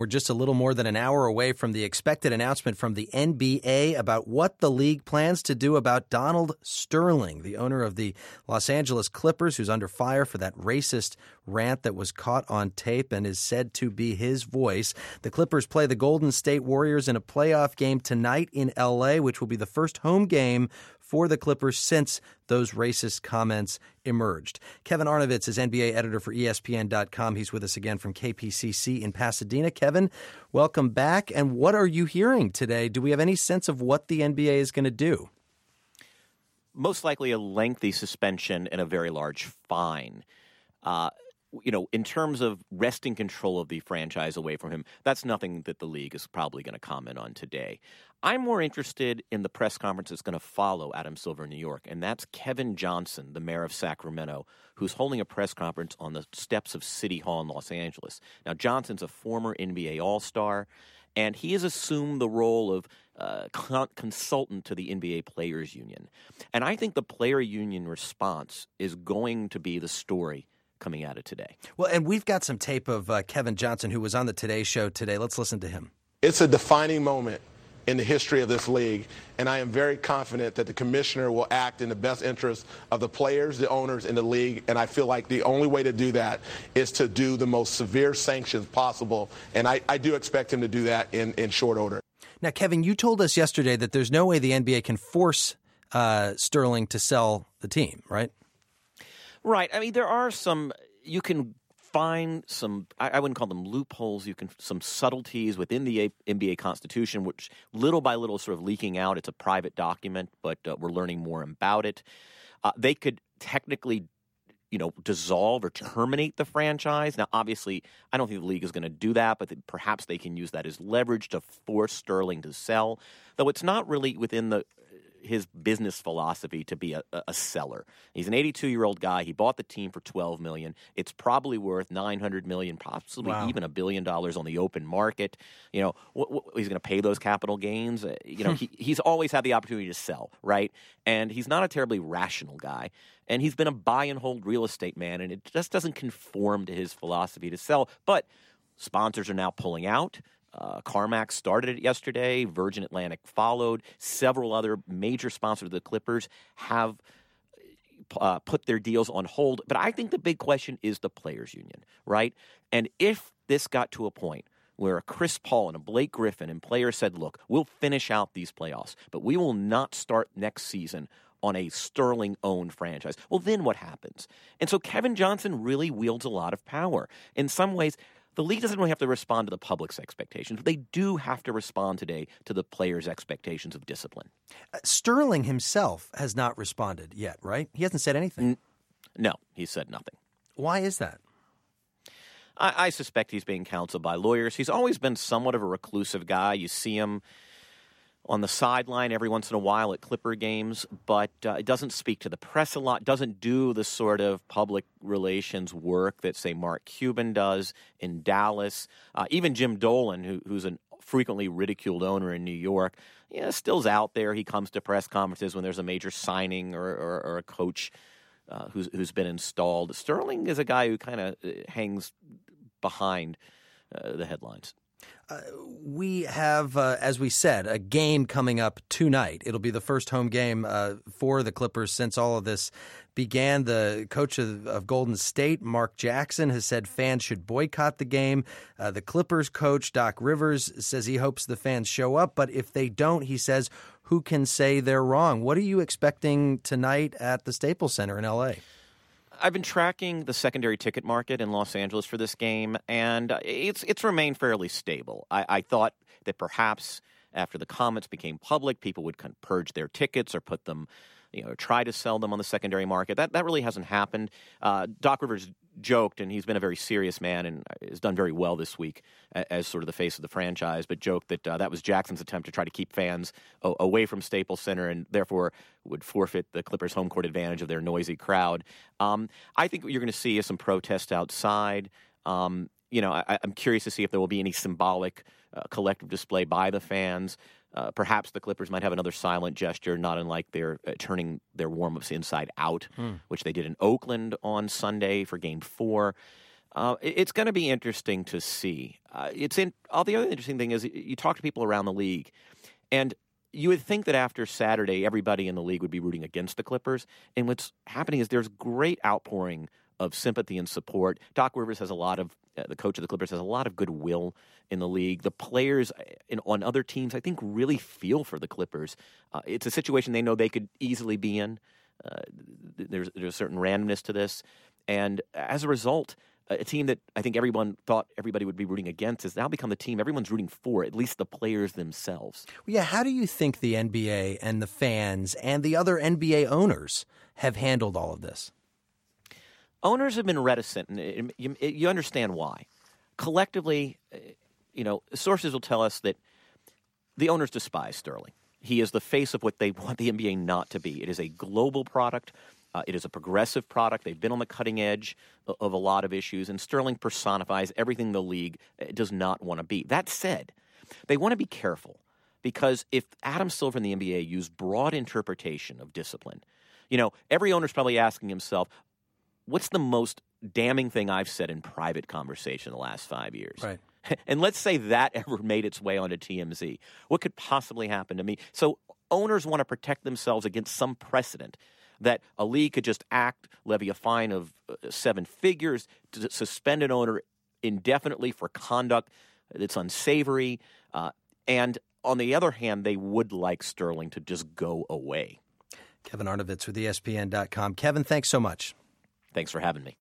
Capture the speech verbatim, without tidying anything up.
We're just a little more than an hour away from the expected announcement from the N B A about what the league plans to do about Donald Sterling, the owner of the Los Angeles Clippers, who's under fire for that racist rant that was caught on tape and is said to be his voice. The Clippers play the Golden State Warriors in a playoff game tonight in L A, which will be the first home game for the Clippers since those racist comments emerged. Kevin Arnovitz is N B A editor for E S P N dot com. He's with us again from K P C C in Pasadena. Kevin, welcome back. And what are you hearing today? Do we have any sense of what the N B A is going to do? Most likely a lengthy suspension and a very large fine. Uh, you know, in terms of wresting control of the franchise away from him, that's nothing that the league is probably going to comment on today. I'm more interested in the press conference that's going to follow Adam Silver in New York, and that's Kevin Johnson, the mayor of Sacramento, who's holding a press conference on the steps of City Hall in Los Angeles. Now, Johnson's a former N B A All-Star, and he has assumed the role of uh, con- consultant to the N B A Players Union. And I think the player union response is going to be the story coming out of today. Well, and we've got some tape of uh, Kevin Johnson, who was on the Today Show today. Let's listen to him. It's a defining moment in the history of this league, and I am very confident that the commissioner will act in the best interest of the players, the owners, and the league, and I feel like the only way to do that is to do the most severe sanctions possible, and I, I do expect him to do that in, in short order. Now, Kevin, you told us yesterday that there's no way the N B A can force uh, Sterling to sell the team, right? Right. I mean, there are some – you can find some – I wouldn't call them loopholes. You can – some subtleties within the N B A Constitution, which little by little sort of leaking out. It's a private document, but uh, we're learning more about it. Uh, they could technically, you know, dissolve or terminate the franchise. Now, obviously, I don't think the league is going to do that, but perhaps they can use that as leverage to force Sterling to sell, though it's not really within the – his business philosophy to be a, a seller. He's an eighty-two-year-old guy. He bought the team for twelve million dollars. It's probably worth nine hundred million dollars, possibly wow. even a billion dollars on the open market. You know, wh- wh- he's going to pay those capital gains. Uh, you know, he, he's always had the opportunity to sell, right? And he's not a terribly rational guy. And he's been a buy and hold real estate man, and it just doesn't conform to his philosophy to sell. But sponsors are now pulling out. Uh, CarMax started it yesterday. Virgin Atlantic followed. Several other major sponsors of the Clippers have uh, put their deals on hold. But I think the big question is the players' union, right? And if this got to a point where a Chris Paul and a Blake Griffin and players said, look, we'll finish out these playoffs, but we will not start next season on a Sterling-owned franchise. Well, then what happens? And so Kevin Johnson really wields a lot of power. In some ways, the league doesn't really have to respond to the public's expectations, but they do have to respond today to the players' expectations of discipline. Uh, Sterling himself has not responded yet, right? He hasn't said anything. N- no, he said nothing. Why is that? I-, I suspect he's being counseled by lawyers. He's always been somewhat of a reclusive guy. You see him on the sideline every once in a while at Clipper games, but uh, it doesn't speak to the press a lot, doesn't do the sort of public relations work that, say, Mark Cuban does in Dallas. Uh, even Jim Dolan, who, who's a frequently ridiculed owner in New York, you know, still's out there. He comes to press conferences when there's a major signing or, or, or a coach uh, who's, who's been installed. Sterling is a guy who kind of hangs behind uh, the headlines. Uh, we have, uh, as we said, a game coming up tonight. It'll be the first home game uh, for the Clippers since all of this began. The coach of, of Golden State, Mark Jackson, has said fans should boycott the game. Uh, the Clippers coach, Doc Rivers, says he hopes the fans show up, but if they don't, he says, who can say they're wrong? What are you expecting tonight at the Staples Center in L A? I've been tracking the secondary ticket market in Los Angeles for this game, and it's it's remained fairly stable. I, I thought that perhaps after the comments became public, people would kind of purge their tickets or put them, you know, try to sell them on the secondary market. That that really hasn't happened. Uh, Doc Rivers joked, and he's been a very serious man and has done very well this week as sort of the face of the franchise, but joked that uh, that was Jackson's attempt to try to keep fans o- away from Staples Center and therefore would forfeit the Clippers' home court advantage of their noisy crowd. Um, I think what you're going to see is some protest outside. Um, you know, I, I'm curious to see if there will be any symbolic uh, collective display by the fans. Uh, perhaps the Clippers might have another silent gesture, not unlike their uh, turning their warm-ups inside out, hmm. which they did in Oakland on Sunday for Game Four. Uh, it- it's going to be interesting to see. Uh, it's in all the other interesting thing is you talk to people around the league, and you would think that after Saturday, everybody in the league would be rooting against the Clippers. And what's happening is there's great outpouring of sympathy and support. Doc Rivers has a lot of, uh, the coach of the Clippers has a lot of goodwill in the league. The players in, on other teams, I think, really feel for the Clippers. Uh, it's a situation they know they could easily be in. Uh, there's, there's a certain randomness to this. And as a result, a team that I think everyone thought everybody would be rooting against has now become the team everyone's rooting for, at least the players themselves. Well, yeah, how do you think the N B A and the fans and the other N B A owners have handled all of this? Owners have been reticent, and you, you understand why. Collectively, you know, sources will tell us that the owners despise Sterling. He is the face of what they want the N B A not to be. It is a global product. Uh, it is a progressive product. They've been on the cutting edge of, of a lot of issues, and Sterling personifies everything the league does not want to be. That said, they want to be careful because if Adam Silver and the N B A use broad interpretation of discipline, you know, every owner's probably asking himself, what's the most damning thing I've said in private conversation in the last five years? Right. And let's say that ever made its way onto T M Z. What could possibly happen to me? So owners want to protect themselves against some precedent that a league could just act, levy a fine of uh, seven figures, to suspend an owner indefinitely for conduct that's unsavory. Uh, and on the other hand, they would like Sterling to just go away. Kevin Arnovitz with E S P N dot com. Kevin, thanks so much. Thanks for having me.